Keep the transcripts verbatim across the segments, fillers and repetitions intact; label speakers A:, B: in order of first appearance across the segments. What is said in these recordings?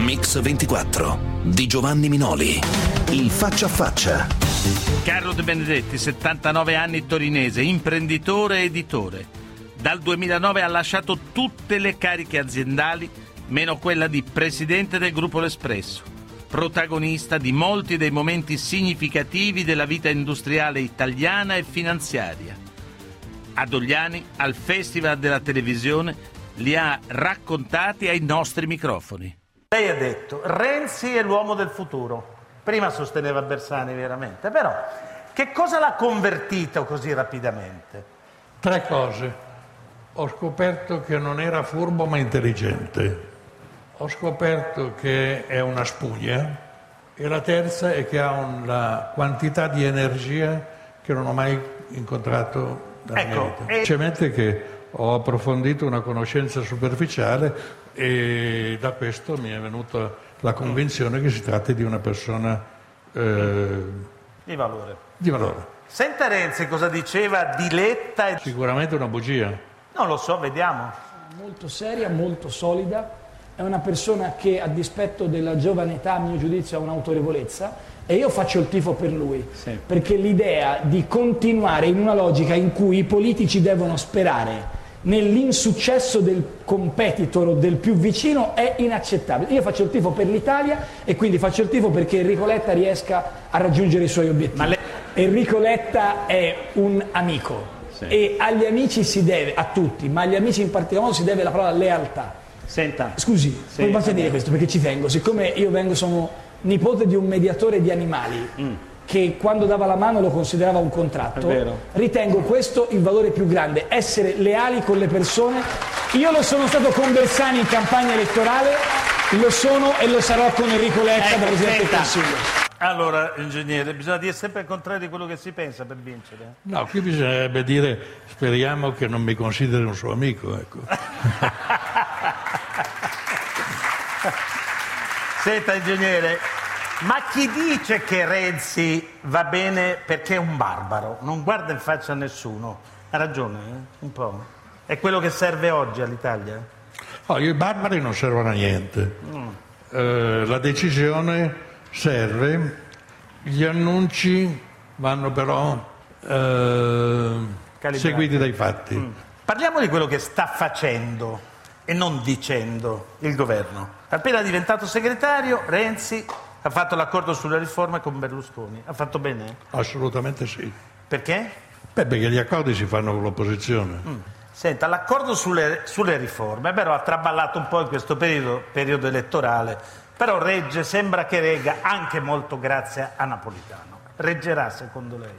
A: Mix ventiquattro di Giovanni Minoli. Il faccia a faccia.
B: Carlo De Benedetti, settantanove anni, torinese, imprenditore e editore. Dal duemilanove ha lasciato tutte le cariche aziendali, meno quella di presidente del gruppo L'Espresso, protagonista di molti dei momenti significativi della vita industriale italiana e finanziaria. A Dogliani, al Festival della Televisione, li ha raccontati ai nostri microfoni.
C: Lei ha detto, Renzi è l'uomo del futuro. Prima sosteneva Bersani veramente, però che cosa l'ha convertito così rapidamente?
D: Tre cose. Ho scoperto che non era furbo ma intelligente. Ho scoperto che è una spugna. E la terza è che ha una quantità di energia che non ho mai incontrato nella
C: ecco,
D: mia vita.
C: e...
D: Semplicemente che ho approfondito una conoscenza superficiale e da questo mi è venuta la convinzione che si tratti di una persona eh,
C: di valore.
D: Di valore.
C: Senta Renzi cosa diceva di Letta. E...
D: Sicuramente una bugia.
C: Non lo so, vediamo.
E: Molto seria, molto solida, è una persona che a dispetto della giovane età, a mio giudizio, ha un'autorevolezza e io faccio il tifo per lui, sì. Perché l'idea di continuare in una logica in cui i politici devono sperare nell'insuccesso del competitor o del più vicino è inaccettabile. Io faccio il tifo per l'Italia e quindi faccio il tifo perché Enrico Letta riesca a raggiungere i suoi obiettivi. Ma le... Enrico Letta è un amico, sì. E agli amici si deve, a tutti, ma agli amici in particolar modo si deve la parola lealtà.
C: Senta.
E: Scusi, sì, come posso dire questo? Perché ci tengo, siccome io vengo, sono nipote di un mediatore di animali, mm. che quando dava la mano lo considerava un contratto, ritengo questo il valore più grande, essere leali con le persone. Io lo sono stato con Bersani in campagna elettorale, lo sono e lo sarò con Enrico Letta da Presidente del Consiglio.
C: Allora, ingegnere, bisogna dire sempre il contrario di quello che si pensa per vincere.
D: No, qui bisognerebbe dire speriamo che non mi consideri un suo amico, ecco.
C: Senta, ingegnere, ma chi dice che Renzi va bene perché è un barbaro? Non guarda in faccia a nessuno. Ha ragione, eh? Un po'. È quello che serve oggi all'Italia?
D: Oh, i barbari non servono a niente. Mm. Eh, la decisione serve, gli annunci vanno però eh, seguiti dai fatti. Mm.
C: Parliamo di quello che sta facendo e non dicendo il governo. Appena diventato segretario, Renzi ha fatto l'accordo sulla riforma con Berlusconi. Ha fatto bene?
D: Assolutamente sì.
C: Perché?
D: Beh, perché gli accordi si fanno con l'opposizione.
C: Mm. Senta, l'accordo sulle, sulle riforme, però ha traballato un po' in questo periodo, periodo elettorale, però regge, sembra che regga anche molto grazie a Napolitano. Reggerà secondo lei?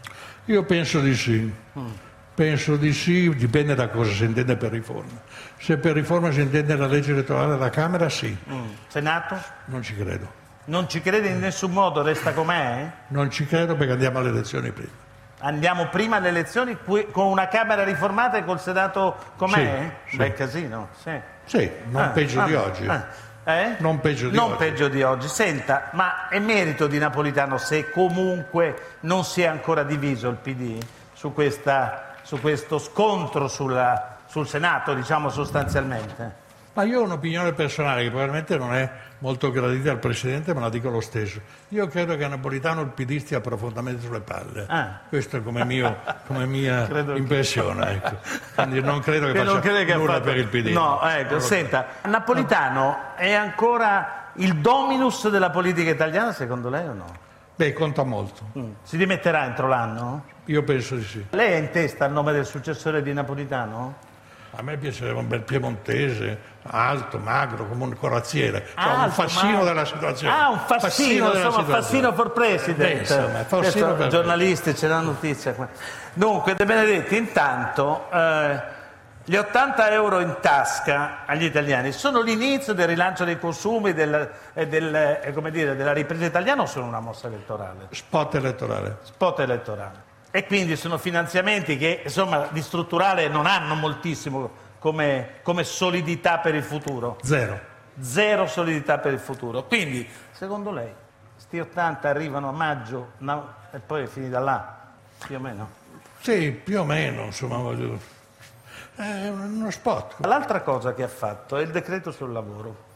D: Io penso di sì. Mm. Penso di sì, dipende da cosa si intende per riforma. Se per riforma si intende la legge elettorale della Camera, sì.
C: Mm. Senato?
D: Non ci credo.
C: Non ci crede in nessun modo, resta com'è?
D: Non ci credo perché andiamo alle elezioni prima.
C: Andiamo prima alle elezioni con una Camera riformata e col Senato com'è?
D: Sì, sì.
C: Beh, casino, sì.
D: Sì, non ah, peggio ah, di oggi.
C: Ah, eh?
D: Non peggio di
C: non
D: oggi.
C: peggio di oggi. Senta, ma è merito di Napolitano se comunque non si è ancora diviso il P D su, questa, su questo scontro sulla, sul Senato, diciamo sostanzialmente?
D: Ma io ho un'opinione personale che probabilmente non è molto gradita al Presidente, ma la dico lo stesso. Io credo che a Napolitano il P D stia profondamente sulle palle. Ah. Questo è come, mio, come mia impressione. Ecco. Quindi non credo che, che faccia non che nulla fatto... per il P D.
C: No, ecco, senta, Napolitano è ancora il dominus della politica italiana, secondo lei o no?
D: Beh, conta molto.
C: Mm. Si dimetterà entro l'anno?
D: Io penso di sì.
C: Lei è in testa il nome del successore di Napolitano?
D: A me piacerebbe un bel piemontese, alto, magro, come un corazziere, cioè
C: alto,
D: un fassino
C: ma...
D: della situazione.
C: Ah, un fassino, fassino insomma, situazione. Fassino for president.
D: Beh, insomma, fassino per
C: giornalisti, c'è la notizia qua. Dunque, De Benedetti, intanto eh, gli ottanta euro in tasca agli italiani sono l'inizio del rilancio dei consumi del, e del, eh, come dire, della ripresa italiana o sono una mossa elettorale?
D: Spot elettorale.
C: Spot elettorale. E quindi sono finanziamenti che, insomma, di strutturale non hanno moltissimo come, come solidità per il futuro.
D: Zero.
C: Zero solidità per il futuro. Quindi, secondo lei, sti ottanta arrivano a maggio no, e poi è finita là, più o meno?
D: Sì, più o meno, insomma, voglio... è uno spot.
C: L'altra cosa che ha fatto è il decreto sul lavoro.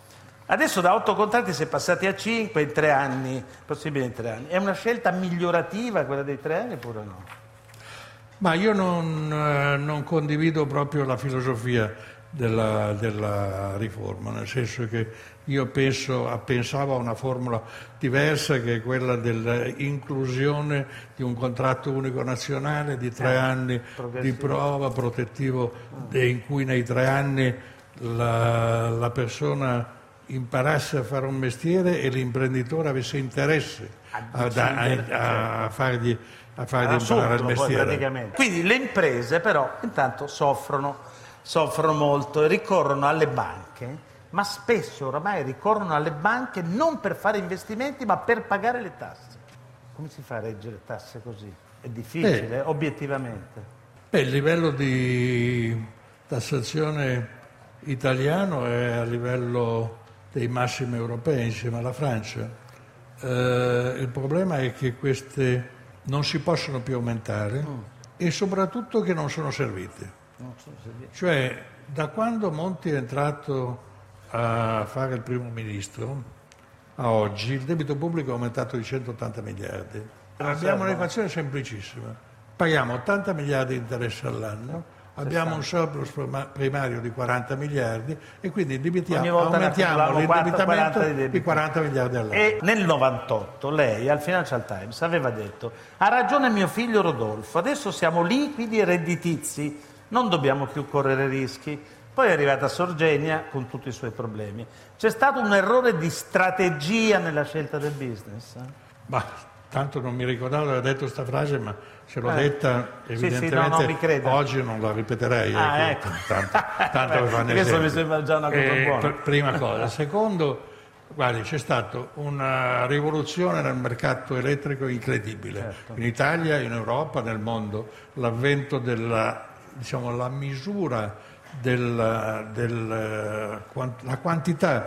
C: Adesso da otto contratti si è passati a cinque in tre anni, possibile in tre anni. È una scelta migliorativa quella dei tre anni oppure no?
D: Ma io non, eh, non condivido proprio la filosofia della, della riforma, nel senso che io penso, pensavo a una formula diversa che è quella dell'inclusione di un contratto unico nazionale di tre eh, anni di prova protettivo in cui nei tre anni la, la persona imparasse a fare un mestiere e l'imprenditore avesse interesse a, a, a fargli, a fargli imparare il mestiere.
C: Quindi le imprese però intanto soffrono, soffrono molto e ricorrono alle banche, ma spesso oramai ricorrono alle banche non per fare investimenti ma per pagare le tasse. Come si fa a reggere tasse così? È difficile, eh, obiettivamente.
D: Beh, il livello di tassazione italiano è a livello dei massimi europei insieme alla Francia. Eh, il problema è che queste non si possono più aumentare mm. e soprattutto che non sono servite. Non sono servite. Cioè, da quando Monti è entrato a fare il primo ministro a oggi, il debito pubblico è aumentato di centottanta miliardi. Abbiamo un'equazione semplicissima. Paghiamo ottanta miliardi di interessi all'anno, abbiamo un surplus primario di quaranta miliardi e quindi aumentiamo l'indebitamento di, di quaranta miliardi all'anno.
C: E nel novantotto lei al Financial Times aveva detto: ha ragione mio figlio Rodolfo, adesso siamo liquidi e redditizi, non dobbiamo più correre rischi. Poi è arrivata Sorgenia con tutti i suoi problemi. C'è stato un errore di strategia nella scelta del business?
D: Bah, tanto non mi ricordavo di aver detto questa frase, ma se l'ho eh. detta evidentemente sì, sì, no, no, mi credo. Oggi non la ripeterei.
C: Ah, ecco.
D: ecco. Tanto, tanto per fare
C: questo mi sembra già una cosa eh, buona.
D: Prima cosa. Secondo, guardi, c'è stata una rivoluzione nel mercato elettrico incredibile. Certo. In Italia, in Europa, nel mondo. L'avvento della, diciamo, la misura Del, del, la quantità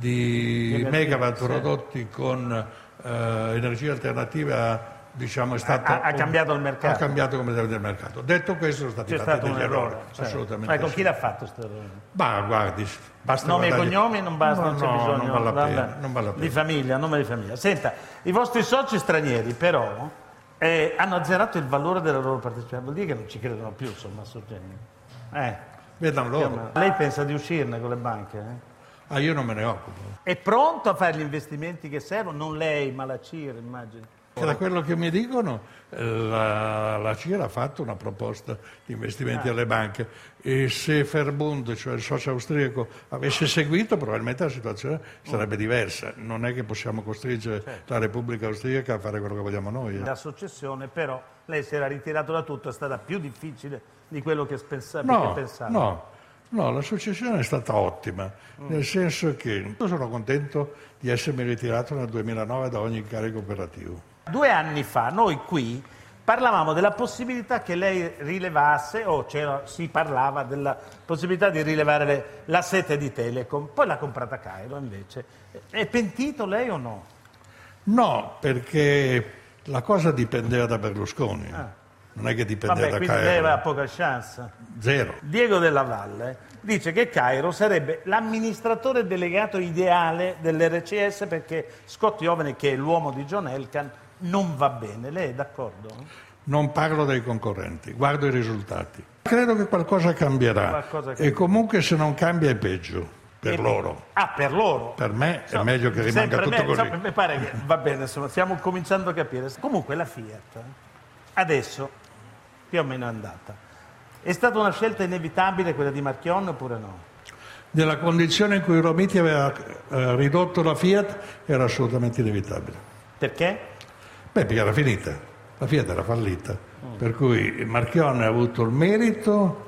D: di megawatt prodotti con uh, energia alternativa, diciamo, è stato
C: ha, ha cambiato il mercato.
D: Ha cambiato completamente il mercato. Detto questo, sono stati
C: C'è
D: fatti
C: stato
D: degli errori,
C: certo.
D: assolutamente.
C: Ecco,
D: sì.
C: Chi l'ha fatto questo errore?
D: Bah, guardi, basta
C: nomi e
D: guardargli...
C: cognomi non basta,
D: no,
C: non c'è
D: no,
C: bisogno.
D: Non vale la pena, non vale la pena.
C: Di famiglia, nome di famiglia. Senta, i vostri soci stranieri però eh, hanno azzerato il valore della loro partecipazione. Vuol dire che non ci credono più, insomma, a Sorgenia. Eh.
D: Loro.
C: Lei pensa di uscirne con le banche? Eh?
D: Ah, io non me ne occupo.
C: È pronto a fare gli investimenti che servono? Non lei, ma la C I R, immagino.
D: Da quello che mi dicono, la, la C I R ha fatto una proposta di investimenti ah. alle banche e se Verbund, cioè il socio austriaco, avesse seguito, probabilmente la situazione sarebbe diversa. Non è che possiamo costringere certo. la Repubblica Austriaca a fare quello che vogliamo noi. Eh.
C: La successione, però, lei si era ritirato da tutto, è stata più difficile di quello che pensava.
D: No,
C: che pensava.
D: no, no, la successione è stata ottima, mm. nel senso che io sono contento di essermi ritirato nel duemilanove da ogni incarico operativo.
C: Due anni fa noi qui parlavamo della possibilità che lei rilevasse, o c'era, si parlava della possibilità di rilevare le, la sete di Telecom, poi l'ha comprata Cairo invece. È pentito lei o no?
D: No, perché la cosa dipendeva da Berlusconi. Ah. Non è che dipendeva
C: Vabbè,
D: da
C: quindi
D: Cairo.
C: lei aveva poca chance.
D: Zero.
C: Diego Della Valle dice che Cairo sarebbe l'amministratore delegato ideale dell'R C S perché Scott Jovene, che è l'uomo di John Elkann, non va bene. Lei è d'accordo?
D: Non parlo dei concorrenti, guardo i risultati. Credo che qualcosa cambierà. Qualcosa cambierà. E comunque se non cambia è peggio. Per e loro.
C: Ah, per loro?
D: Per me è no, meglio che rimanga tutto me, così.
C: So, mi pare che va bene, insomma, stiamo cominciando a capire. Comunque la Fiat adesso più o meno è andata. È stata una scelta inevitabile quella di Marchionne oppure no?
D: Nella condizione in cui Romiti aveva eh, ridotto la Fiat era assolutamente inevitabile.
C: Perché?
D: Beh, perché era finita. La Fiat era fallita. Mm. Per cui Marchionne ha avuto il merito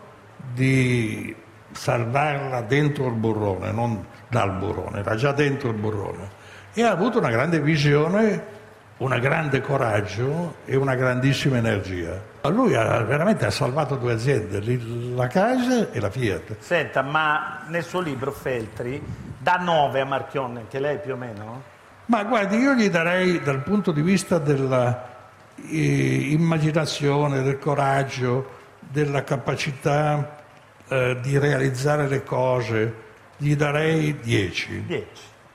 D: di salvarla dentro il burrone, non dal burrone, era già dentro il burrone. E ha avuto una grande visione, un grande coraggio e una grandissima energia. Lui ha, veramente ha salvato due aziende, la Casa e la Fiat.
C: Senta, ma nel suo libro Feltri dà nove a Marchionne, che lei più o meno?
D: Ma guardi, io gli darei dal punto di vista della eh, immaginazione, del coraggio, della capacità eh, di realizzare le cose, gli darei dieci.
C: dieci.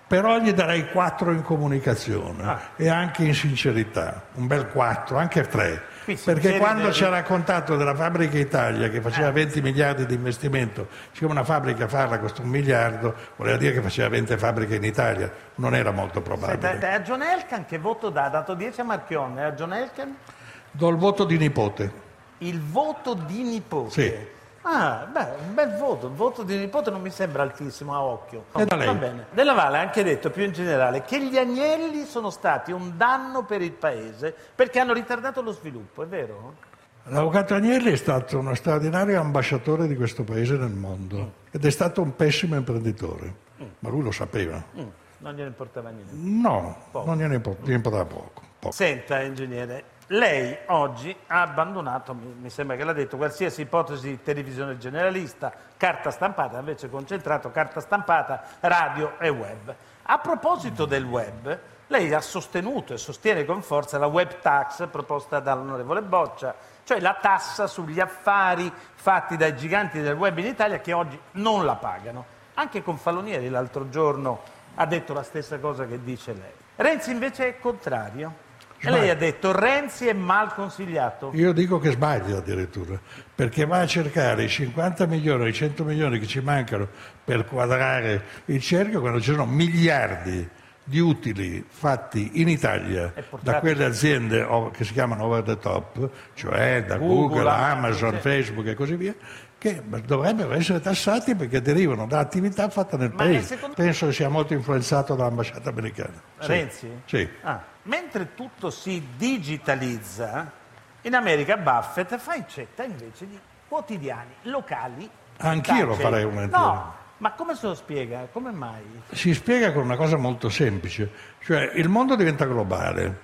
D: però gli darei quattro in comunicazione ah. e anche in sincerità, un bel quattro, anche tre. Perché quando ci ha raccontato della fabbrica Italia che faceva venti miliardi di investimento, siccome una fabbrica farla costa un miliardo, voleva dire che faceva venti fabbriche in Italia, non era molto probabile.
C: Senta, a John Elkann che voto dà? Ha dato dieci a Marchionne, a John Elkann?
D: Do il voto di nipote.
C: Il voto di nipote?
D: Sì.
C: Ah, beh, un bel voto, il voto di nipote non mi sembra altissimo a occhio.
D: E da lei?
C: Va bene. Della Valle ha anche detto più in generale che gli agnelli sono stati un danno per il paese perché hanno ritardato lo sviluppo, è vero?
D: L'avvocato Agnelli è stato uno straordinario ambasciatore di questo paese nel mondo mm. ed è stato un pessimo imprenditore, mm. ma lui lo sapeva.
C: Mm. Non gliene importava niente?
D: No, poco. non gliene importava poco, poco.
C: Senta, ingegnere, lei oggi ha abbandonato, mi sembra che l'ha detto, qualsiasi ipotesi di televisione generalista, carta stampata, invece concentrato carta stampata, radio e web. A proposito del web, lei ha sostenuto e sostiene con forza la web tax proposta dall'onorevole Boccia, cioè la tassa sugli affari fatti dai giganti del web in Italia che oggi non la pagano. Anche Confalonieri l'altro giorno ha detto la stessa cosa che dice lei. Renzi invece è il contrario. E lei ha detto Renzi è mal consigliato.
D: Io dico che sbaglia addirittura, perché va a cercare i cinquanta milioni, i cento milioni che ci mancano per quadrare il cerchio quando ci sono miliardi di utili fatti in Italia da quelle aziende che si chiamano over the top, cioè da Google, Google Amazon, sì. Facebook e così via, che dovrebbero essere tassati perché derivano da attività fatte nel Ma paese. Secondo... Penso che sia molto influenzato dall'ambasciata americana.
C: Renzi?
D: Sì.
C: Ah. Mentre tutto si digitalizza, in America Buffett fa incetta invece di quotidiani locali.
D: Anch'io lo farei volentieri.
C: No, ma come se lo spiega? Come mai?
D: Si spiega con una cosa molto semplice, cioè il mondo diventa globale.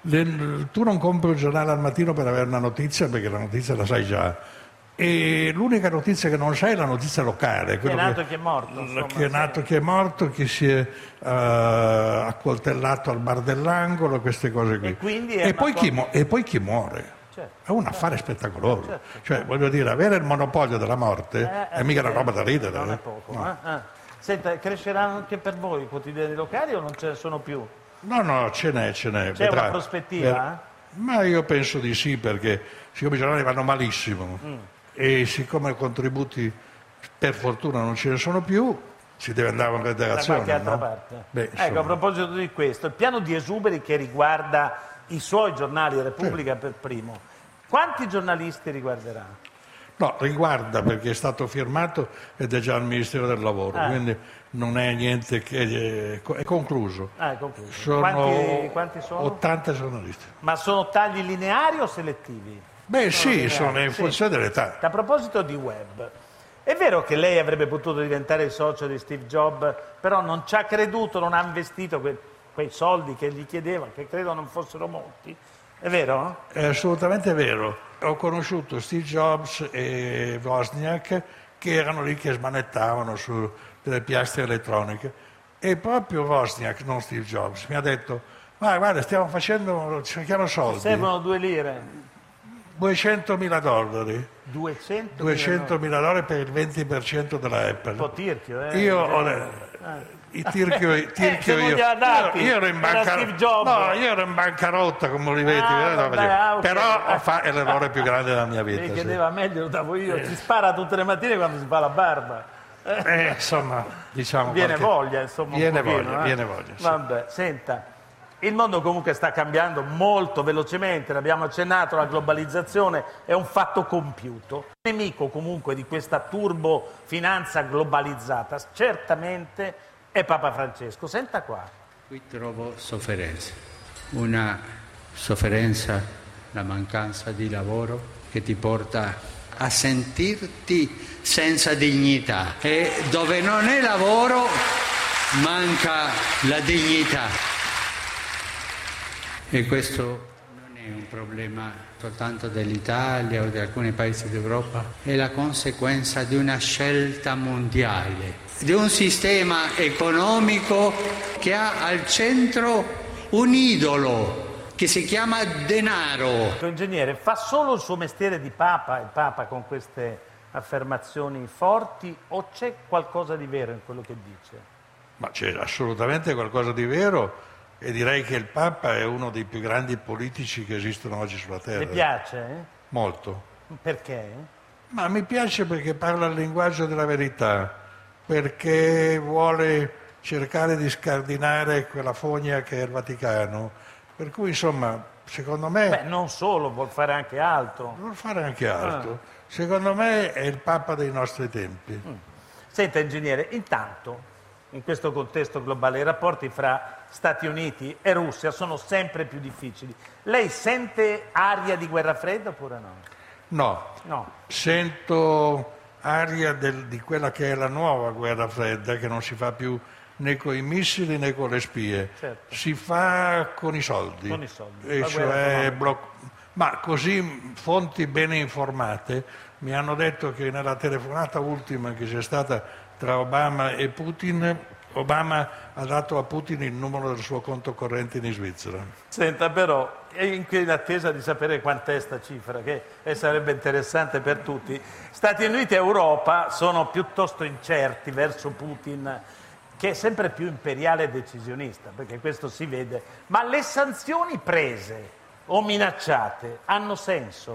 D: Le, tu non compri un giornale al mattino per avere una notizia perché la notizia la sai già. E l'unica notizia che non sai è la notizia locale.
C: Chi è nato e chi è morto. Insomma,
D: chi è nato e chi è morto, chi si è uh, accoltellato al bar dell'angolo, queste cose qui.
C: E, quindi
D: e, poi, chi mu- e poi chi muore.
C: Certo,
D: è un affare
C: certo,
D: spettacoloso.
C: Certo,
D: cioè,
C: certo.
D: voglio dire, avere il monopolio della morte eh, è mica una roba da ridere.
C: Non
D: eh.
C: è poco.
D: No.
C: Eh? Eh. Senta, cresceranno anche per voi i quotidiani locali o non ce ne sono più?
D: No, no, ce n'è, ce n'è.
C: C'è Vedrà. una prospettiva?
D: Eh? Ma io penso di sì, perché siccome i giornali vanno malissimo, mm. e siccome contributi per fortuna non ce ne sono più, si deve andare a federazione.
C: Da qualche altra
D: no?
C: parte.
D: Beh,
C: ecco, a proposito di questo, il piano di esuberi che riguarda i suoi giornali, Repubblica sì. per primo, quanti giornalisti riguarderà?
D: No, riguarda perché è stato firmato ed è già al Ministero del Lavoro, eh. quindi non è niente che è, è concluso.
C: Ah, è concluso.
D: Sono
C: quanti, quanti sono?
D: ottanta giornalisti.
C: Ma sono tagli lineari o selettivi?
D: Beh sono sì, lineari. sono in funzione sì. dell'età.
C: A proposito di web, è vero che lei avrebbe potuto diventare il socio di Steve Jobs, però non ci ha creduto, non ha investito que- quei soldi che gli chiedeva, che credo non fossero molti. È vero?
D: È assolutamente vero. Ho conosciuto Steve Jobs e Wozniak che erano lì che smanettavano su delle piastre elettroniche e proprio Wozniak, non Steve Jobs, mi ha detto ma guarda stiamo facendo, cerchiamo soldi.
C: Servono due lire.
D: duecentomila dollari.
C: duecentomila
D: dollari per il venti per cento della Apple.
C: Un po' tirchio, eh?
D: Io ho le... Il tirchio, il tirchio
C: eh,
D: io.
C: Dati,
D: io, io ero in bancarotta. No, io ero in bancarotta come Olivetti,
C: ah, vabbè, ah, okay.
D: però fa, è l'errore più grande della mia vita.
C: Mi
D: sì.
C: chiedeva meglio, lo davo io. Eh. Si spara tutte le mattine quando si fa la barba.
D: Eh, insomma, diciamo.
C: Viene
D: qualche...
C: voglia, insomma.
D: Viene
C: pochino,
D: voglia,
C: eh?
D: viene voglia. Sì.
C: Vabbè, senta. Il mondo comunque sta cambiando molto velocemente, l'abbiamo accennato, la globalizzazione è un fatto compiuto. Il nemico comunque di questa turbo finanza globalizzata certamente è Papa Francesco. Senta qua.
F: Qui trovo sofferenza, una sofferenza, la mancanza di lavoro che ti porta a sentirti senza dignità e dove non è lavoro manca la dignità. E questo non è un problema soltanto dell'Italia o di alcuni paesi d'Europa, è la conseguenza di una scelta mondiale, di un sistema economico che ha al centro un idolo che si chiama denaro.
C: Ingegnere, fa solo il suo mestiere di Papa, il Papa con queste affermazioni forti, o c'è qualcosa di vero in quello che dice?
D: Ma c'è assolutamente qualcosa di vero e direi che il Papa è uno dei più grandi politici che esistono oggi sulla Terra.
C: Le piace? Eh?
D: Molto.
C: Perché?
D: Ma mi piace perché parla il linguaggio della verità, perché vuole cercare di scardinare quella fogna che è il Vaticano. Per cui, insomma, secondo me...
C: Beh, non solo, vuol fare anche altro.
D: Vuol fare anche altro. Ah. Secondo me è il Papa dei nostri tempi.
C: Mm. Senta, ingegnere, intanto, in questo contesto globale, i rapporti fra Stati Uniti e Russia sono sempre più difficili. Lei sente aria di guerra fredda oppure no?
D: No,
C: no.
D: Sento aria del, di quella che è la nuova guerra fredda, che non si fa più né con i missili né con le spie,
C: certo.
D: Si fa con i soldi.
C: Con i soldi.
D: E cioè bloc- Ma così fonti bene informate mi hanno detto che nella telefonata ultima che c'è stata tra Obama e Putin, Obama ha dato a Putin il numero del suo conto corrente in Svizzera.
C: Senta, però, è in attesa di sapere quant'è sta cifra, che sarebbe interessante per tutti. Stati Uniti e Europa sono piuttosto incerti verso Putin, che è sempre più imperiale e decisionista, perché questo si vede. Ma le sanzioni prese o minacciate hanno senso?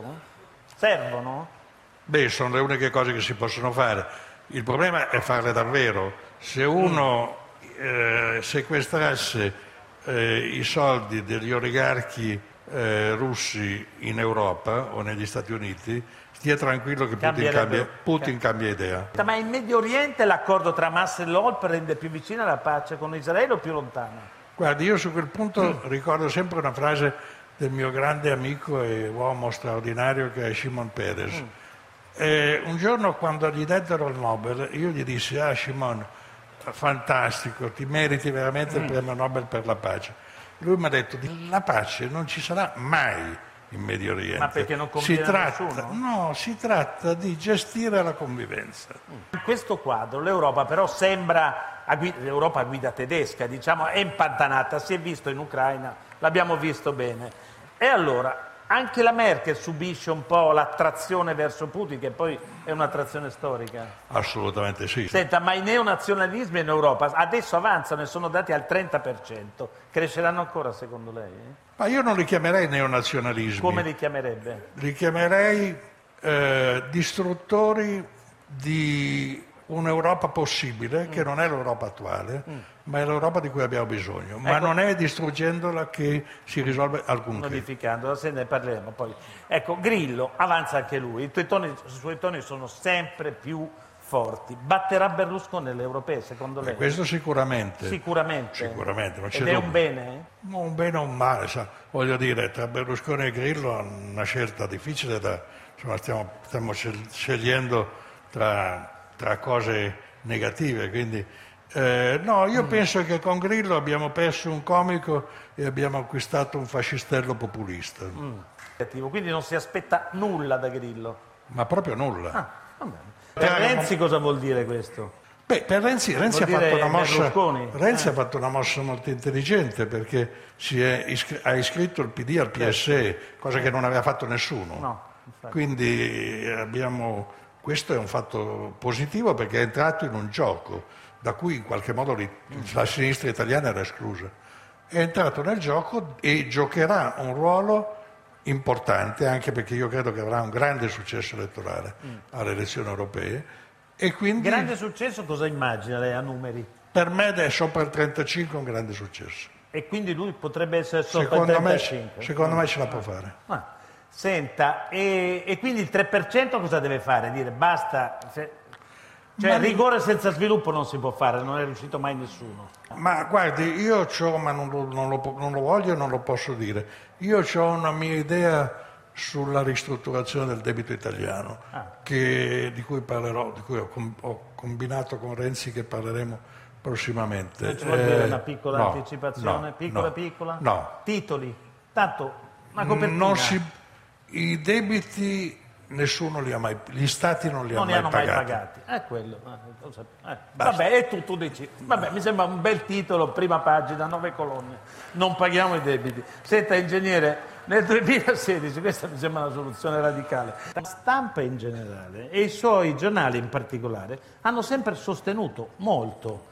C: Servono?
D: Beh, sono le uniche cose che si possono fare. Il problema è farle davvero. Se uno eh, sequestrasse eh, i soldi degli oligarchi eh, russi in Europa o negli Stati Uniti, stia tranquillo che Putin cambia, Putin cambia idea.
C: Ma in Medio Oriente l'accordo tra Hamas e l'O L P rende più vicina la pace con Israele o più lontana?
D: Guardi, io su quel punto mm. ricordo sempre una frase del mio grande amico e uomo straordinario che è Shimon Peres. Mm. Eh, un giorno quando gli dettero il Nobel io gli dissi: ah Shimon, fantastico, ti meriti veramente il premio Nobel per la pace. Lui mi ha detto: la pace non ci sarà mai in Medio Oriente.
C: Ma perché non conviene
D: si tratta,
C: nessuno?
D: No, si tratta di gestire la convivenza.
C: In questo quadro l'Europa però sembra, a guida, l'Europa a guida tedesca, diciamo, è impantanata, si è visto in Ucraina, l'abbiamo visto bene. E allora anche la Merkel subisce un po' l'attrazione verso Putin, che poi è un'attrazione storica.
D: Assolutamente sì.
C: Senta, ma i neonazionalismi in Europa adesso avanzano e sono dati al trenta per cento. Cresceranno ancora secondo lei? Eh?
D: Ma io non li chiamerei neonazionalismi.
C: Come li chiamerebbe?
D: Li chiamerei eh, distruttori di un'Europa possibile, mm. che non è l'Europa attuale, mm. ma è l'Europa di cui abbiamo bisogno. Ma ecco, non è distruggendola che si risolve alcunché.
C: Modificandola, se ne parleremo poi. Ecco, Grillo, avanza anche lui, i, tuoi toni, i suoi toni sono sempre più forti. Batterà Berlusconi nelle europee, secondo lei?
D: E questo sicuramente.
C: Sicuramente?
D: Sicuramente. Ma c'è
C: Ed è
D: dubbio.
C: un bene?
D: No, un bene o un male, sa. Voglio dire, tra Berlusconi e Grillo è una scelta difficile da... Insomma, stiamo, stiamo scegliendo tra... tra cose negative, quindi eh, no, io mm. penso che con Grillo abbiamo perso un comico e abbiamo acquistato un fascistello populista.
C: Mm. Quindi non si aspetta nulla da Grillo?
D: Ma proprio nulla.
C: Ah, va bene. Per Renzi cosa vuol dire questo?
D: Beh, per Renzi, Renzi, ha fatto, una mossa, Renzi
C: eh.
D: ha fatto una mossa molto intelligente, perché si è iscr- ha iscritto il P D al P S E, cosa che non aveva fatto nessuno.
C: No,
D: quindi abbiamo... Questo è un fatto positivo perché è entrato in un gioco da cui in qualche modo la sinistra italiana era esclusa. È entrato nel gioco e giocherà un ruolo importante, anche perché io credo che avrà un grande successo elettorale alle elezioni europee. E quindi,
C: grande successo cosa immagina lei a numeri?
D: Per me è sopra il trentacinque un grande successo.
C: E quindi lui potrebbe essere sopra
D: secondo
C: il trentacinque?
D: Me, secondo me ce la può fare.
C: Ah. Senta, e, e quindi il tre per cento cosa deve fare? Dire basta, se, cioè ma rigore senza sviluppo non si può fare, non è riuscito mai nessuno.
D: Ma guardi, io c'ho, ma non lo, non, lo, non lo voglio e non lo posso dire, io ho una mia idea sulla ristrutturazione del debito italiano, ah. che, di cui parlerò, di cui ho, com, ho combinato con Renzi che parleremo prossimamente.
C: Non ci vuol eh, dire una piccola no, anticipazione?
D: No,
C: piccola
D: no,
C: piccola?
D: No.
C: Titoli? Tanto una copertina.
D: Non si, I debiti nessuno li ha mai, gli stati non li,
C: non
D: ha
C: li
D: mai
C: hanno
D: pagati.
C: mai pagati. È quello. Eh, vabbè, è tutto dici. Vabbè, mi sembra un bel titolo, prima pagina, nove colonne. Non paghiamo i debiti. Senta, ingegnere, nel duemilasedici, questa mi sembra una soluzione radicale. La stampa in generale e i suoi giornali in particolare hanno sempre sostenuto molto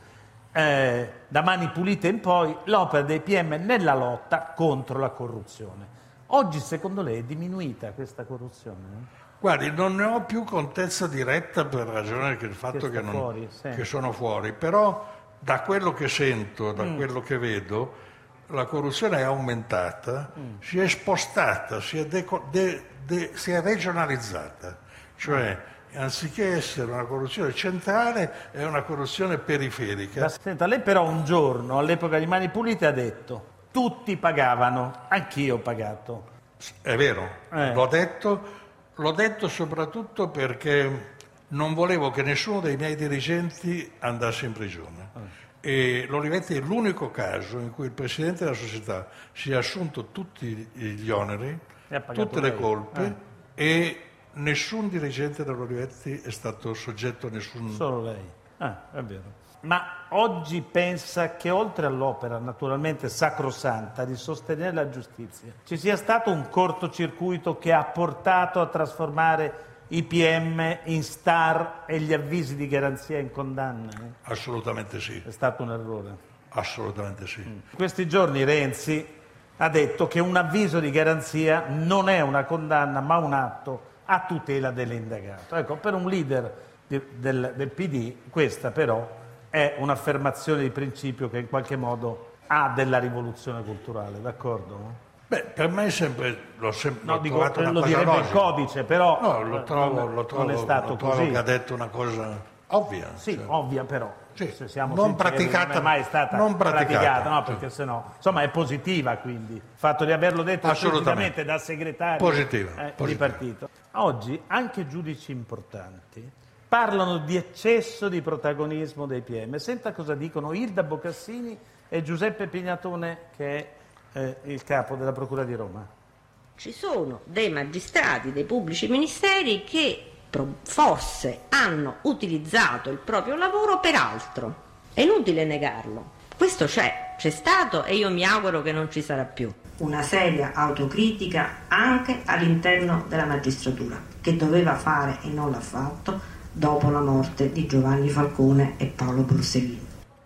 C: eh, da Mani Pulite in poi, l'opera dei P M nella lotta contro la corruzione. Oggi secondo lei è diminuita questa corruzione?
D: Guardi, non ne ho più contezza diretta per ragione del fatto
C: Che
D: che, non,
C: fuori, sì.
D: che sono fuori, però da quello che sento, da mm. quello che vedo, la corruzione è aumentata, mm. si è spostata, si è, deco- de- de- si è regionalizzata, cioè anziché essere una corruzione centrale è una corruzione periferica.
C: Senta, lei però un giorno all'epoca di Mani Pulite ha detto tutti pagavano, anch'io ho pagato.
D: È vero,
C: eh.
D: l'ho detto. L'ho detto soprattutto perché non volevo che nessuno dei miei dirigenti andasse in prigione. E l'Olivetti è l'unico caso in cui il Presidente della società si è assunto tutti gli oneri, tutte le colpe eh. e nessun dirigente dell'Olivetti è stato soggetto a nessun...
C: Solo lei. Ah, è vero. Ma oggi pensa che oltre all'opera naturalmente sacrosanta di sostenere la giustizia, ci sia stato un cortocircuito che ha portato a trasformare i P M in star e gli avvisi di garanzia in condanna? Eh?
D: Assolutamente sì.
C: È stato un errore?
D: Assolutamente sì.
C: In questi giorni Renzi ha detto che un avviso di garanzia non è una condanna ma un atto a tutela dell'indagato. Ecco, per un leader di, del, del P D questa però è un'affermazione di principio che in qualche modo ha della rivoluzione culturale, d'accordo?
D: Beh, per me è sempre, l'ho sempre
C: no,
D: l'ho
C: dico,
D: trovato una
C: lo
D: cosa
C: direbbe
D: logica.
C: il codice, però
D: no, lo trovo,
C: non,
D: lo trovo,
C: non è stato
D: lo trovo
C: così.
D: Che ha detto una cosa ovvia.
C: Sì,
D: cioè.
C: ovvia però.
D: Sì,
C: se siamo
D: non
C: sinceri,
D: praticata,
C: non è mai stata
D: non praticata,
C: praticata, no, perché
D: sì.
C: sennò, insomma, è positiva quindi il fatto di averlo detto esplicitamente da segretario
D: positiva,
C: eh,
D: positiva.
C: di partito. Oggi anche giudici importanti parlano di eccesso di protagonismo dei P M. Senta cosa dicono Ilda Bocassini e Giuseppe Pignatone, che è eh, il capo della Procura di Roma.
G: Ci sono dei magistrati, dei pubblici ministeri che forse hanno utilizzato il proprio lavoro per altro. È inutile negarlo. Questo c'è, c'è stato e io mi auguro che non ci sarà più. Una seria autocritica anche all'interno della magistratura, che doveva fare e non l'ha fatto dopo la morte di Giovanni Falcone e Paolo Borsellino.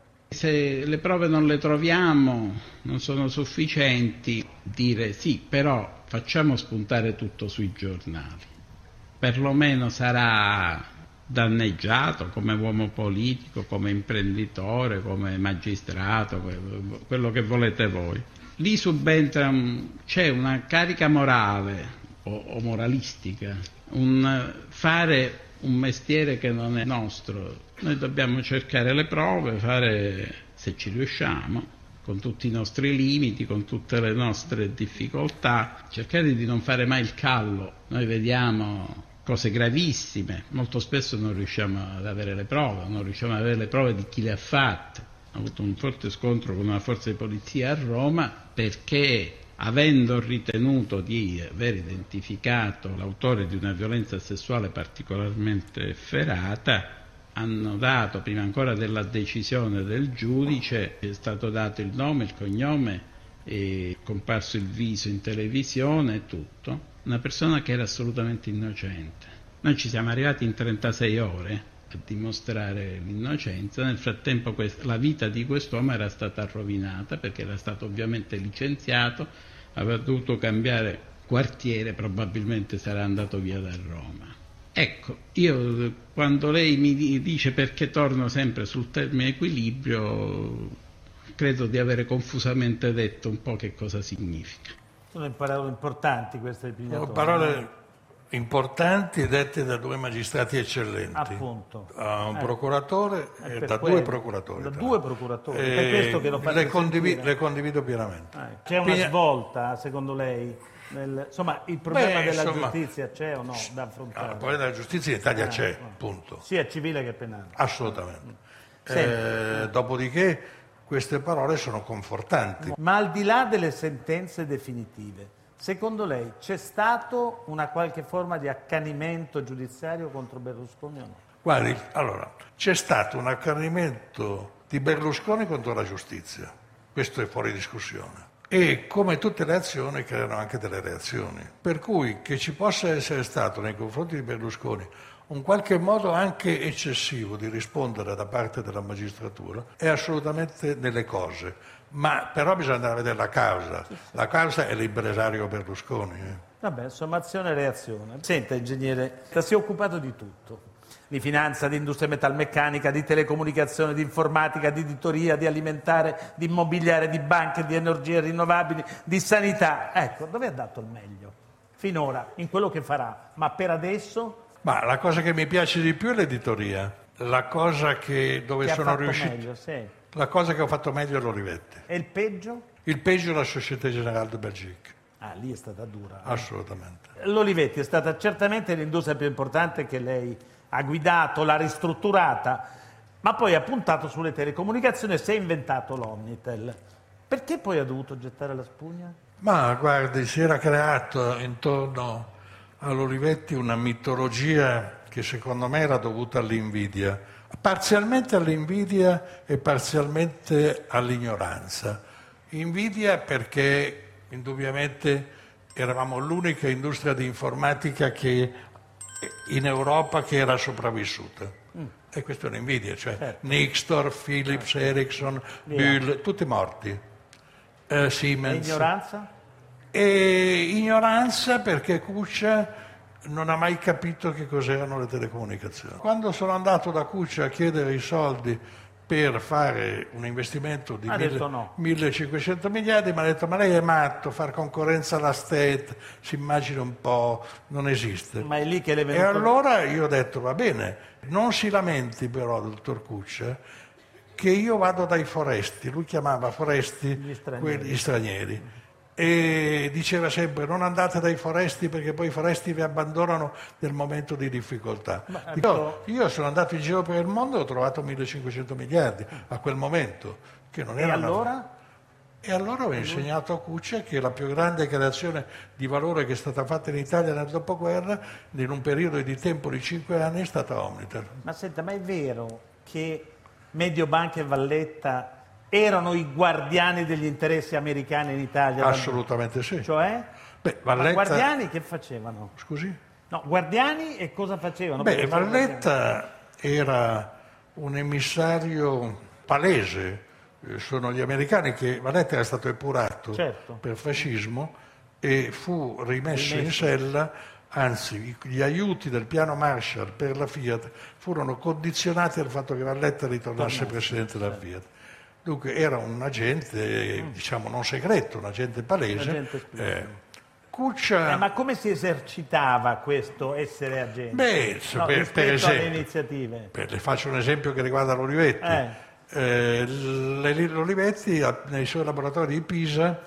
H: Se le prove non le troviamo, non sono sufficienti, dire sì, però facciamo spuntare tutto sui giornali. Perlomeno sarà danneggiato come uomo politico, come imprenditore, come magistrato, quello che volete voi. Lì subentra, c'è una carica morale o, o moralistica, un fare un mestiere che non è nostro. Noi dobbiamo cercare le prove, fare, se ci riusciamo, con tutti i nostri limiti, con tutte le nostre difficoltà, cercare di non fare mai il callo. Noi vediamo cose gravissime, molto spesso non riusciamo ad avere le prove, non riusciamo ad avere le prove di chi le ha fatte. Ho avuto un forte scontro con una forza di polizia a Roma perché, avendo ritenuto di aver identificato l'autore di una violenza sessuale particolarmente efferata, hanno dato, prima ancora della decisione del giudice, è stato dato il nome, il cognome, è comparso il viso in televisione e tutto, una persona che era assolutamente innocente. Noi ci siamo arrivati in trentasei ore a dimostrare l'innocenza. Nel frattempo quest- la vita di quest'uomo era stata rovinata perché era stato ovviamente licenziato, aveva dovuto cambiare quartiere, probabilmente sarà andato via da Roma. Ecco, io quando lei mi dice perché torno sempre sul termine equilibrio, credo di avere confusamente detto un po' che cosa significa.
C: Sono parole importanti queste di Pignatone.
D: Sono parole importanti dette da due magistrati eccellenti.
C: Appunto.
D: Da un
C: eh.
D: procuratore e da
C: quello.
D: due procuratori.
C: Da due procuratori.
D: E
C: per questo che lo fate
D: le, condivido, le condivido pienamente.
C: Eh. C'è una
D: Pigna...
C: svolta, secondo lei? Nel... Insomma, il problema
D: Beh,
C: della
D: insomma,
C: giustizia c'è o no da affrontare?
D: Il problema della giustizia in Italia
C: eh,
D: c'è,
C: eh.
D: punto.
C: Sia civile che penale.
D: Assolutamente.
C: Sì.
D: Eh, dopodiché queste parole sono confortanti.
C: Ma al di là delle sentenze definitive, secondo lei c'è stato una qualche forma di accanimento giudiziario contro Berlusconi o no?
D: Guardi, allora, c'è stato un accanimento di Berlusconi contro la giustizia, questo è fuori discussione. E come tutte le azioni creano anche delle reazioni. Per cui che ci possa essere stato nei confronti di Berlusconi un qualche modo anche eccessivo di rispondere da parte della magistratura è assolutamente nelle cose, ma però bisogna andare a vedere la causa. La causa è l'impresario Berlusconi. Eh.
C: Vabbè, sommazione e reazione. Senta, ingegnere, si è occupato di tutto. Di finanza, di industria metalmeccanica, di telecomunicazione, di informatica, di editoria, di alimentare, di immobiliare, di banche, di energie rinnovabili, di sanità. Ecco, dove ha dato il meglio? Finora, in quello che farà. Ma per adesso?
D: Ma la cosa che mi piace di più è l'editoria. La cosa che dove
C: Che
D: sono
C: ha fatto
D: riuscito.
C: meglio, sì.
D: La cosa che ho fatto meglio è l'Olivetti.
C: E il peggio?
D: Il peggio è la Société Générale de Belgique.
C: Ah, lì è stata dura. Eh?
D: Assolutamente.
C: L'Olivetti è stata certamente l'industria più importante che lei ha guidato, l'ha ristrutturata, ma poi ha puntato sulle telecomunicazioni e si è inventato l'Omnitel. Perché poi ha dovuto gettare la spugna?
D: Ma guardi, si era creato intorno all'Olivetti una mitologia che secondo me era dovuta all'invidia, parzialmente all'invidia e parzialmente all'ignoranza. Invidia perché indubbiamente eravamo l'unica industria di informatica che in Europa che era sopravvissuta. Mm. E questa è un'invidia, cioè certo. Nixdorf, Philips, certo. Ericsson, Bühl, tutti morti. Eh, Siemens.
C: E ignoranza?
D: E ignoranza perché Kucia non ha mai capito che cos'erano le telecomunicazioni. Quando sono andato da Kucia a chiedere i soldi per fare un investimento di mille, no. millecinquecento miliardi, mi ha detto ma lei è matto, far concorrenza alla State, si immagina un po', non esiste.
C: Ma è lì che le venuto...
D: E allora io ho detto va bene, non si lamenti però, dottor Kucia, che io vado dai foresti, lui chiamava foresti
C: gli stranieri.
D: Quelli stranieri. E diceva sempre non andate dai foresti perché poi i foresti vi abbandonano nel momento di difficoltà. Io, io sono andato in giro per il mondo e ho trovato millecinquecento miliardi a quel momento che non era
C: e allora?
D: Una... e allora ho insegnato a Kucia che la più grande creazione di valore che è stata fatta in Italia nel dopoguerra in un periodo di tempo di cinque anni è stata Omnitel.
C: Ma senta, ma è vero che Mediobanca e Valletta erano i guardiani degli interessi americani in Italia?
D: Assolutamente sì.
C: Cioè?
D: Beh, Valletta...
C: Ma guardiani che facevano?
D: Scusi?
C: No, guardiani e cosa facevano?
D: Beh, Valletta era un emissario palese. Sono gli americani che Valletta era stato epurato
C: certo.
D: per fascismo e fu rimesso, rimesso in sella, anzi gli aiuti del piano Marshall per la Fiat furono condizionati al fatto che Valletta ritornasse Tornasse, presidente della Fiat. Dunque era un agente, mm. diciamo, non segreto, un agente palese. Un agente eh, Kucia...
C: eh, ma come si esercitava questo essere agente?
D: Beh,
C: no,
D: per, per esempio,
C: alle iniziative.
D: Per, le faccio un esempio che riguarda l'Olivetti.
C: Eh.
D: Eh, L'Olivetti nei suoi laboratori di Pisa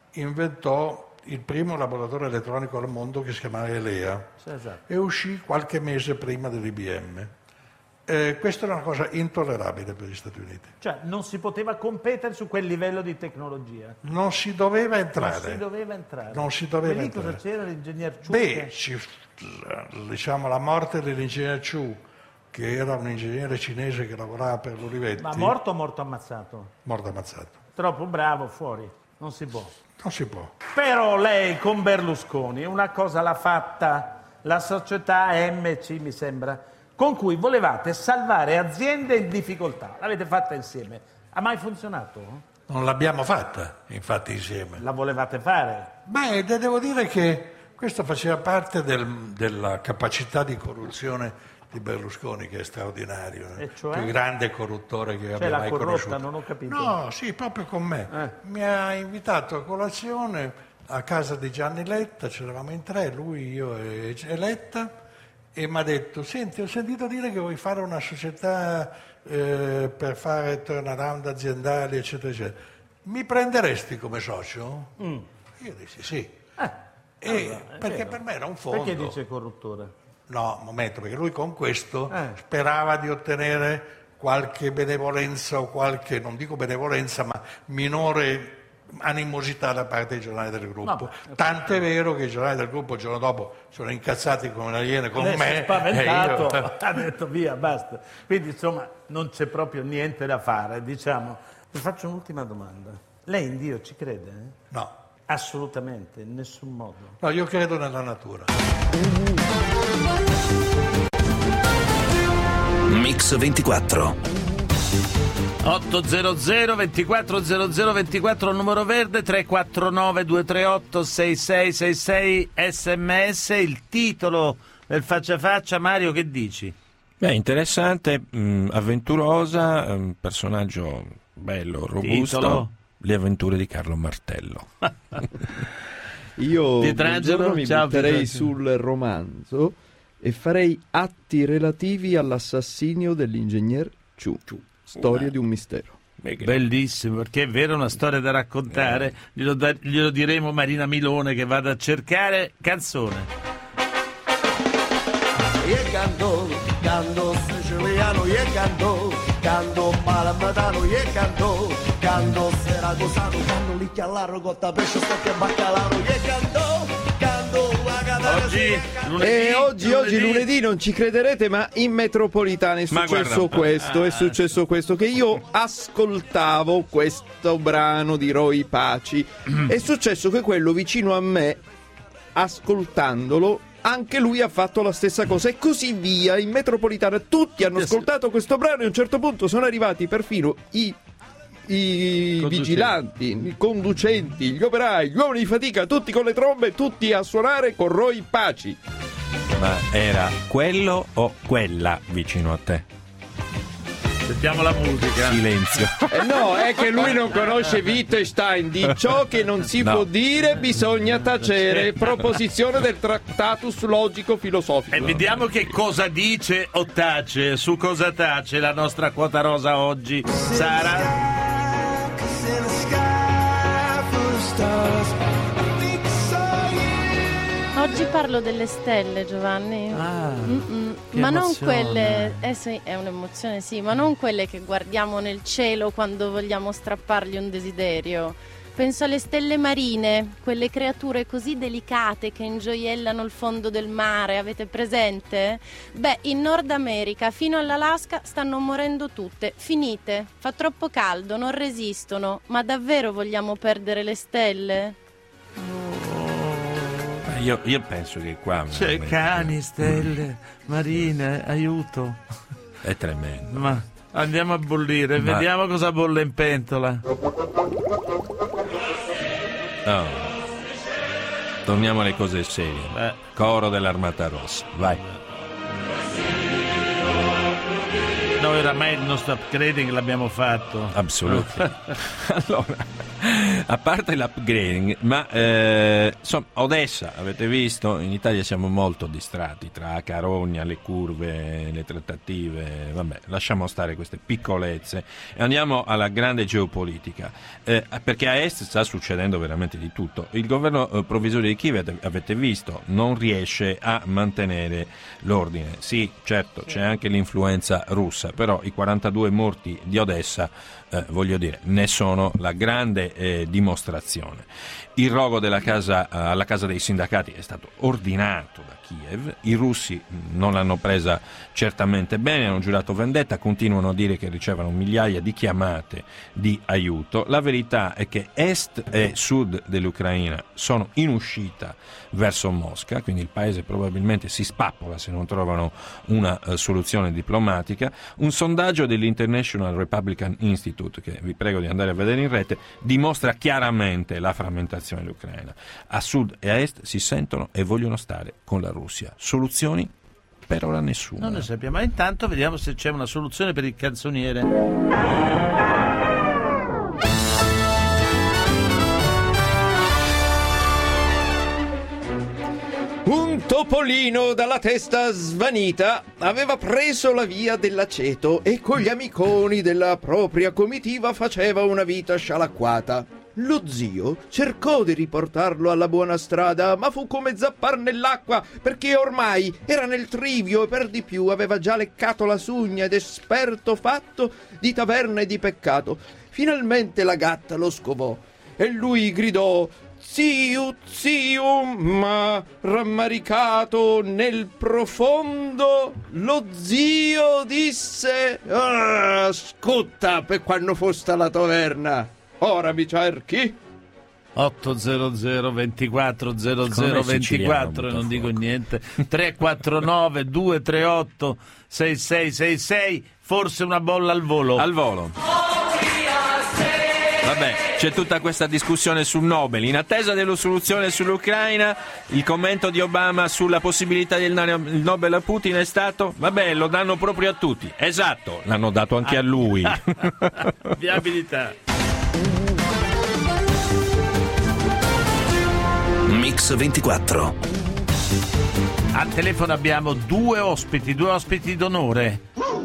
D: inventò il primo laboratorio elettronico al mondo che si chiamava Elea
C: sì, esatto.
D: e uscì qualche mese prima dell'I B M. Eh, questa era una cosa intollerabile per gli Stati Uniti.
C: Cioè non si poteva competere su quel livello di tecnologia.
D: Non si doveva entrare.
C: Non si doveva entrare.
D: Non si doveva
C: lì
D: entrare.
C: cosa c'era l'ingegner Ciu?
D: Beh, ci, diciamo la morte dell'ingegner Ciu, che era un ingegnere cinese che lavorava per l'Olivetti.
C: Ma morto o morto ammazzato?
D: Morto ammazzato.
C: Troppo bravo, fuori. Non si può.
D: Non si può.
C: Però lei con Berlusconi una cosa l'ha fatta la società M C, mi sembra, con cui volevate salvare aziende in difficoltà. L'avete fatta insieme. Ha mai funzionato?
D: Non l'abbiamo fatta, infatti, insieme.
C: La volevate fare?
D: Beh, devo dire che questo faceva parte del, della capacità di corruzione di Berlusconi, che è straordinario.
C: E cioè?
D: Il più grande corruttore che
C: cioè
D: abbia mai
C: corrotta,
D: conosciuto.
C: Non ho capito.
D: No, sì, proprio con me.
C: Eh.
D: Mi ha invitato a colazione a casa di Gianni Letta, c'eravamo in tre, lui, io e, e Letta, e mi ha detto, senti, ho sentito dire che vuoi fare una società eh, per fare turnaround aziendali, eccetera, eccetera. Mi prenderesti come socio? Mm. Io dissi sì.
C: Eh,
D: e
C: allora,
D: perché
C: vero.
D: Per me era un fondo.
C: Perché dice corruttore?
D: No, un momento, perché lui con questo
C: eh.
D: sperava di ottenere qualche benevolenza o qualche, non dico benevolenza, ma minore animosità da parte dei giornali del gruppo. No, tanto è vero che i giornali del gruppo il giorno dopo sono incazzati come una iena con
C: Adesso
D: me.
C: È spaventato,
D: e io...
C: ha detto via, basta. Quindi insomma non c'è proprio niente da fare, diciamo. Vi faccio un'ultima domanda. Lei in Dio ci crede? Eh?
D: No.
C: Assolutamente, in nessun modo.
D: No, io credo nella natura.
A: Mix ventiquattro.
B: ottocento ventiquattro zero zero ventiquattro numero verde, tre quattro nove due tre otto sei sei sei sei sms. Il titolo del faccia a faccia, Mario, che dici?
I: Beh, interessante, mh, avventurosa, un personaggio bello, robusto.
B: Titolo?
I: Le avventure di Carlo Martello.
J: Io
B: Pietrangelo,
J: mi
B: ciao,
J: butterei
B: Pietrangelo.
J: sul romanzo e farei atti relativi all'assassinio dell'ingegner Ciu. Storia di un mistero.
B: Bellissimo, perché è vero, una storia da raccontare. Glielo, da- glielo diremo Marina Milone che vada a cercare. Canzone.
K: Io canto, canto siciliano, io canto, canto malamatano, io canto, canto seragosano, canto licchiallaro, cotta pesce, stocchi e baccalaro, io canto, canto la catana.
B: Oggi, lunedì,
J: E oggi,
B: lunedì.
J: oggi lunedì non ci crederete, ma in metropolitana è
I: Ma
J: successo
I: guarda-
J: questo, è successo questo, che io ascoltavo questo brano di Roy Paci. È successo che quello vicino a me, ascoltandolo, anche lui ha fatto la stessa cosa e così via. In metropolitana tutti hanno ascoltato questo brano e a un certo punto sono arrivati perfino i i
B: Conducenti.
J: vigilanti, i conducenti, gli operai, gli uomini di fatica, tutti con le trombe, tutti a suonare con Roy Paci.
I: Ma era quello o quella vicino a te?
B: Sentiamo la musica.
I: Silenzio.
J: Eh no, è che lui non conosce Wittgenstein. Di ciò che non si
I: No.
J: può dire bisogna tacere. Proposizione del Tractatus Logico Filosofico.
B: E vediamo che cosa dice o tace, su cosa tace la nostra quota rosa oggi. Sara?
L: Oggi parlo delle stelle, Giovanni.
B: Ah,
L: Mm-mm.
B: che
L: ma non
B: emozione.
L: quelle, eh sì, è un'emozione, sì, ma non quelle che guardiamo nel cielo quando vogliamo strappargli un desiderio. Penso alle stelle marine, quelle creature così delicate che ingioiellano il fondo del mare, avete presente? Beh, in Nord America fino all'Alaska stanno morendo tutte, finite, fa troppo caldo, non resistono, ma davvero vogliamo perdere le stelle?
I: Io, io penso che qua
B: C'è
I: veramente
B: cani, stelle, marine, aiuto.
I: è tremendo.
B: Ma andiamo a bollire,
I: Ma-
B: vediamo cosa bolle in pentola.
I: Oh. Torniamo alle cose serie.
B: Beh.
I: Coro dell'Armata Rossa, vai.
B: Noi oramai il nostro upgrading l'abbiamo fatto.
I: Assolutamente. Allora, a parte l'upgrading, ma eh, insomma, Odessa, avete visto? In Italia siamo molto distratti tra Carogna, le curve, le trattative, vabbè, lasciamo stare queste piccolezze e andiamo alla grande geopolitica, eh, perché a est sta succedendo veramente di tutto. Il governo eh, provvisorio di Kiev, avete- avete visto, non riesce a mantenere l'ordine. Sì, certo, c'è anche l'influenza russa, però i quarantadue morti di Odessa, eh, voglio dire, ne sono la grande eh, dimostrazione. Il rogo della casa, eh, alla casa dei sindacati è stato ordinato da Kiev, i russi mh, non l'hanno presa certamente bene, hanno giurato vendetta, continuano a dire che ricevono migliaia di chiamate di aiuto. La verità è che est e sud dell'Ucraina sono in uscita verso Mosca, quindi il paese probabilmente si spappola se non trovano una eh, soluzione diplomatica. Un sondaggio dell'International Republican Institute, che vi prego di andare a vedere in rete, dimostra chiaramente la frammentazione dell'Ucraina. A sud e a est si sentono e vogliono stare con la Russia. Soluzioni? Per ora nessuna.
B: Non ne sappiamo, ma intanto vediamo se c'è una soluzione per il canzoniere.
J: Un topolino dalla testa svanita aveva preso la via dell'aceto e con gli amiconi della propria comitiva faceva una vita scialacquata. Lo zio cercò di riportarlo alla buona strada, ma fu come zappar nell'acqua, perché ormai era nel trivio e per di più aveva già leccato la sugna ed esperto fatto di taverna e di peccato. Finalmente la gatta lo scovò e lui gridò: Ziu, ziu, ma rammaricato nel profondo, lo zio disse: ah, scutta per quando fosta la taverna, ora mi cerchi?
B: ottocento ventiquattro zero zero ventiquattro e non dico niente. Tre quattro nove due tre otto sei sei sei sei. Forse una bolla al volo.
I: Al volo. Vabbè, c'è tutta questa discussione sul Nobel. In attesa della soluzione sull'Ucraina, il commento di Obama sulla possibilità di dare il Nobel a Putin è stato: vabbè, lo danno proprio a tutti. Esatto, l'hanno dato anche a lui.
B: Viabilità.
A: Mix ventiquattro.
B: Al telefono abbiamo due ospiti, due ospiti d'onore.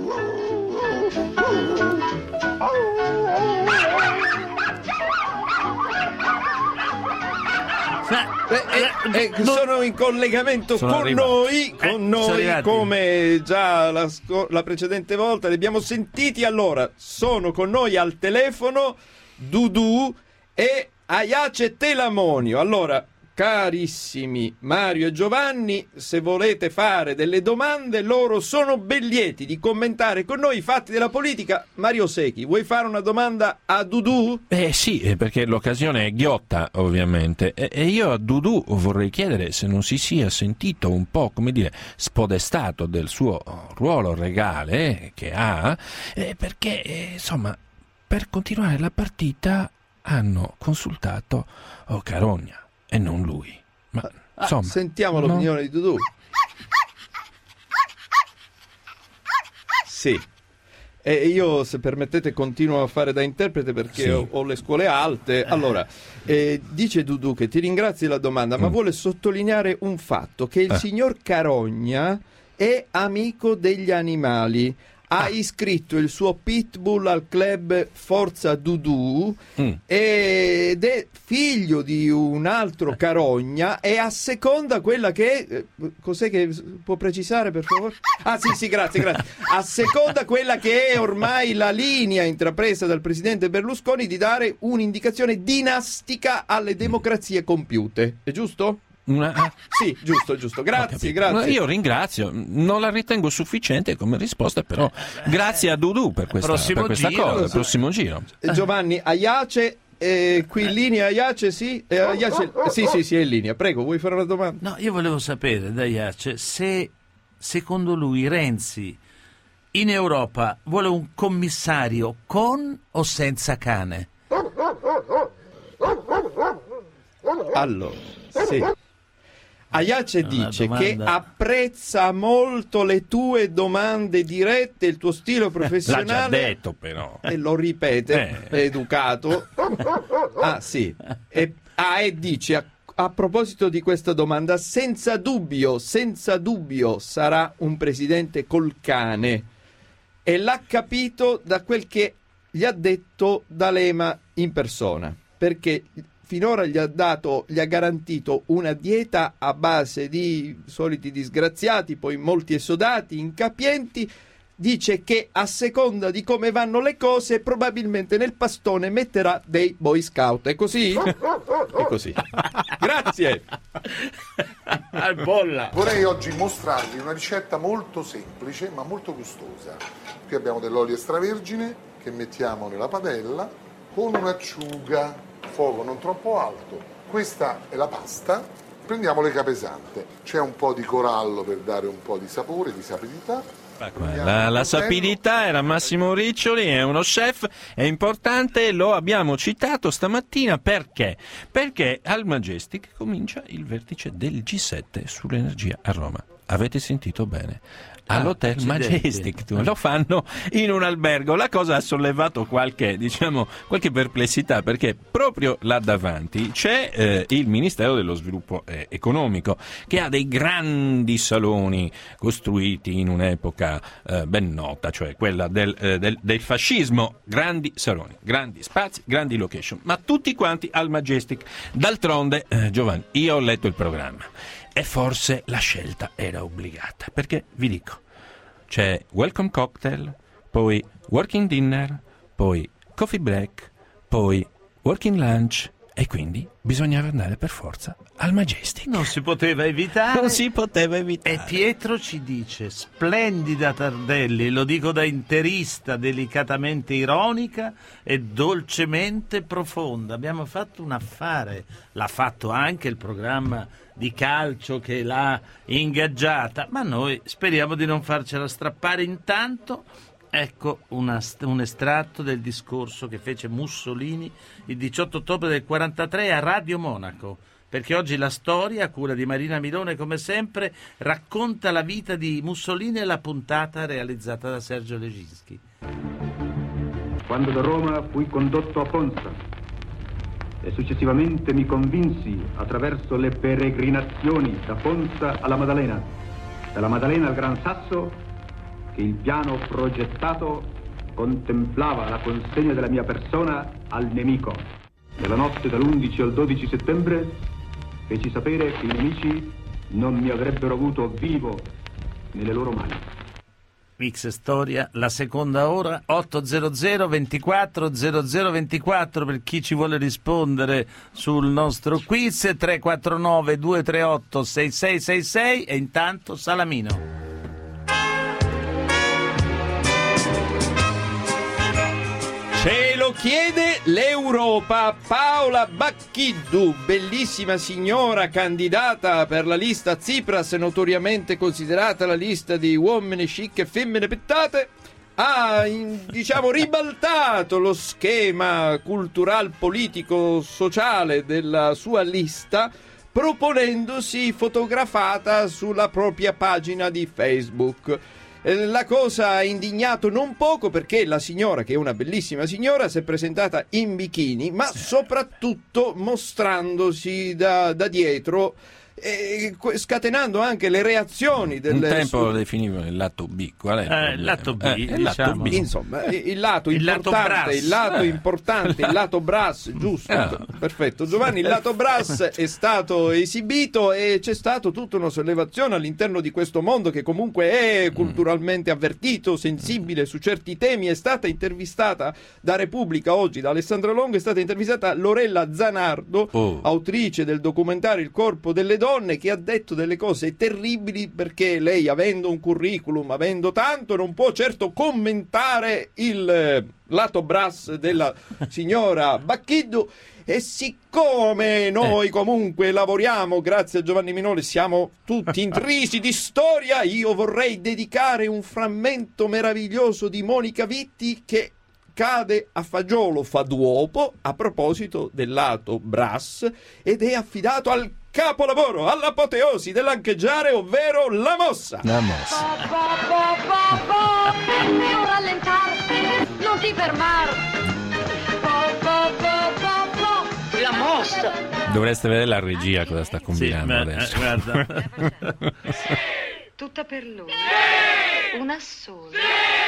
J: Eh, eh, eh, sono in collegamento
I: sono
J: con
I: arrivati.
J: noi, con
B: Eh,
J: noi come già la, sco- la precedente volta li abbiamo sentiti. Allora, sono con noi al telefono Dudu e Ayace Telamonio. Allora, carissimi Mario e Giovanni, se volete fare delle domande, loro sono ben lieti di commentare con noi i fatti della politica. Mario Secchi, vuoi fare una domanda a Dudu?
I: Eh sì, perché l'occasione è ghiotta, ovviamente, e, e io a Dudu vorrei chiedere se non si sia sentito un po', come dire, spodestato del suo ruolo regale che ha, eh, perché, eh, insomma, per continuare la partita hanno consultato oh, Carogna e non lui. Ma
J: ah,
I: insomma,
J: sentiamo
I: no?
J: l'opinione di Dudu. Sì. E io, se permettete, continuo a fare da interprete perché
I: Sì.
J: ho, ho le scuole alte. Allora, eh, dice Dudu che ti ringrazio della domanda, ma
I: Mm.
J: vuole sottolineare un fatto, che il
I: Eh.
J: signor Carogna è amico degli animali. Ha iscritto il suo pitbull al club Forza Dudu
I: Mm.
J: ed è figlio di un altro Carogna e asseconda quella che è, eh, cos'è che può precisare, per favore? Ah sì sì, grazie, grazie. Asseconda quella che è ormai la linea intrapresa dal presidente Berlusconi di dare un'indicazione dinastica alle democrazie compiute. È giusto?
I: Una... ah,
J: Sì, giusto, giusto. Grazie, grazie.
I: Io ringrazio, non la ritengo sufficiente come risposta, però grazie a Dudu per questa,
B: Prossimo
I: per questa
B: giro.
I: cosa, il prossimo giro.
J: Eh, Giovanni, Ayace, eh, qui in linea Ayace, sì? Eh, Ayace, sì, sì, sì, è in linea. Prego, vuoi fare una domanda?
B: No, io volevo sapere da Iace se secondo lui Renzi in Europa vuole un commissario con o senza cane?
J: Allora, sì. Ayace
B: Una
J: dice
B: domanda.
J: che apprezza molto le tue domande dirette, il tuo stile
I: L'ha
J: professionale.
I: già detto però.
J: E lo ripete,
I: Eh.
J: è educato. Ah sì. E, ah, e dice a, a proposito di questa domanda, senza dubbio, senza dubbio sarà un presidente col cane. E l'ha capito da quel che gli ha detto D'Alema in persona, perché finora gli ha dato, gli ha garantito una dieta a base di soliti disgraziati, poi molti esodati, incapienti. Dice che a seconda di come vanno le cose probabilmente nel pastone metterà dei boy scout. È così? È così. Grazie.
B: Al bolla.
M: Vorrei oggi mostrarvi una ricetta molto semplice ma molto gustosa. Qui abbiamo dell'olio extravergine che mettiamo nella padella con un'acciuga, fuoco non troppo alto. Questa è la pasta. Prendiamo le capesante. C'è un po' di corallo per dare un po' di sapore, di sapidità.
I: La, la sapidità era Massimo Riccioli, è uno chef, è importante, lo abbiamo citato stamattina perché? Perché al Majestic comincia il vertice del G sette sull'energia a Roma. Avete sentito bene? All'Hotel
B: Ah,
I: Majestic, lo fanno in un albergo. La cosa ha sollevato qualche, diciamo, qualche perplessità, perché proprio là davanti c'è eh, il Ministero dello Sviluppo eh, Economico, che ha dei grandi saloni costruiti in un'epoca eh, ben nota, cioè quella del, eh, del, del fascismo. Grandi saloni, grandi spazi, grandi location, ma tutti quanti al Majestic. D'altronde, eh, Giovanni, io ho letto il programma e forse la scelta era obbligata, perché vi dico, c'è welcome cocktail, poi working dinner, poi coffee break, poi working lunch E quindi bisognava andare per forza al Majestic.
B: Non si poteva evitare.
I: Non si poteva evitare.
B: E Pietro ci dice: splendida Tardelli, lo dico da interista, delicatamente ironica e dolcemente profonda. Abbiamo fatto un affare. L'ha fatto anche il programma di calcio che l'ha ingaggiata, ma noi speriamo di non farcela strappare. Intanto ecco una, un estratto del discorso che fece Mussolini il diciotto ottobre del quarantatré a Radio Monaco, perché oggi la storia, a cura di Marina Milone come sempre, racconta la vita di Mussolini e la puntata realizzata da Sergio Leginski.
N: Quando da Roma fui condotto a Ponza e successivamente mi convinsi attraverso le peregrinazioni da Ponza alla Maddalena, dalla Maddalena al Gran Sasso, che il piano progettato contemplava la consegna della mia persona al nemico. Nella notte dall'undici al dodici settembre feci sapere che i nemici non mi avrebbero avuto vivo nelle loro mani.
B: Mix Storia, la seconda ora, otto hundred ventiquattro zero zero ventiquattro per chi ci vuole rispondere sul nostro quiz, tre quattro nove due tre otto sei sei sei sei e intanto Salamino.
J: Ce lo chiede l'Europa. Paola Bacchiddu, bellissima signora candidata per la lista Tsipras, notoriamente considerata la lista di uomini chic e femmine pettate, ha diciamo ribaltato lo schema cultural politico sociale della sua lista, proponendosi fotografata sulla propria pagina di Facebook. La cosa ha indignato non poco, perché la signora, che è una bellissima signora, si è presentata in bikini, ma soprattutto mostrandosi da, da dietro, e scatenando anche le reazioni del
I: un tempo
J: su...
I: lo definivano il lato B. Qual è
B: eh, il lato B,
I: eh, il
B: diciamo.
I: lato B.
J: Insomma, il lato
B: il
J: importante,
B: lato
J: il lato
B: eh.
J: importante, il lato brass, giusto,
I: Ah.
J: perfetto. Giovanni, il lato brass è stato esibito e c'è stato tutta una sollevazione all'interno di questo mondo che comunque è culturalmente avvertito, sensibile su certi temi. È stata intervistata da Repubblica oggi, da Alessandra Longo, è stata intervistata Lorella Zanardo,
I: Oh.
J: autrice del documentario Il corpo delle donne, che ha detto delle cose terribili, perché lei, avendo un curriculum, avendo tanto, non può certo commentare il eh, lato brass della signora Bacchiddu. E siccome noi comunque lavoriamo, grazie a Giovanni Minoli, siamo tutti intrisi di storia, io vorrei dedicare un frammento meraviglioso di Monica Vitti che cade a fagiolo fa duopo a proposito del lato brass, ed è affidato al capolavoro, all'apoteosi dell'ancheggiare, ovvero la mossa.
I: La mossa.
O: Po, po, po, po, non rallentare, non ti fermare. Po, po, po, po, po, la mossa.
I: Dovreste vedere la regia cosa sta combinando
B: ma,
I: adesso.
B: eh, guarda.
O: Tutta per lui, una sola.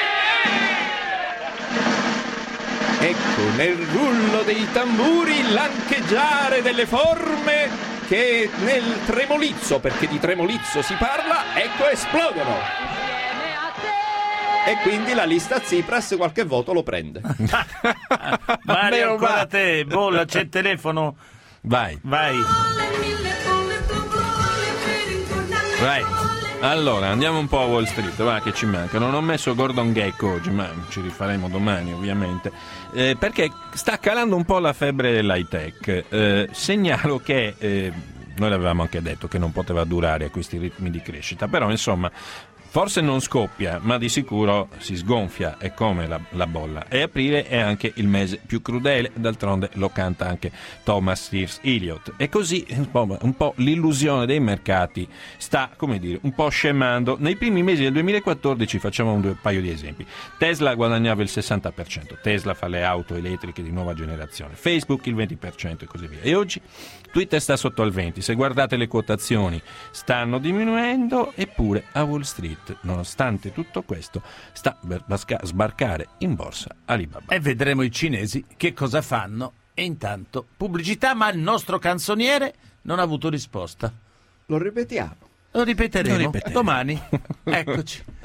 J: Ecco, nel rullo dei tamburi, l'ancheggiare delle forme che nel tremolizzo, perché di tremolizzo si parla, ecco, esplodono. E quindi la lista Tsipras qualche voto lo prende.
B: Mario, ancora te, bolla, c'è il telefono.
I: Vai.
B: Vai.
I: Vai. Allora, andiamo un po' a Wall Street, va, che ci manca. Non ho messo Gordon Gekko oggi, ma ci rifaremo domani ovviamente, eh, perché sta calando un po' la febbre dell'high tech. Eh, segnalo che, eh, noi l'avevamo anche detto che non poteva durare a questi ritmi di crescita, però insomma forse non scoppia, ma di sicuro si sgonfia, è come la, la bolla. E aprile è anche il mese più crudele, d'altronde lo canta anche Thomas Steers Eliot. E così un po', un po' l'illusione dei mercati sta, come dire, un po' scemando. Nei primi mesi del duemilaquattordici, facciamo un, due, paio di esempi. Tesla guadagnava il sessanta per cento, Tesla fa le auto elettriche di nuova generazione, Facebook il venti per cento e così via. E oggi Twitter sta sotto al venti, se guardate le quotazioni stanno diminuendo, eppure a Wall Street, nonostante tutto questo, sta per sbarcare in borsa Alibaba.
B: E vedremo i cinesi che cosa fanno. E intanto pubblicità, ma il nostro canzoniere non ha avuto risposta.
J: Lo ripetiamo.
B: Lo ripeteremo,
I: Lo ripeteremo.
B: domani. Eccoci.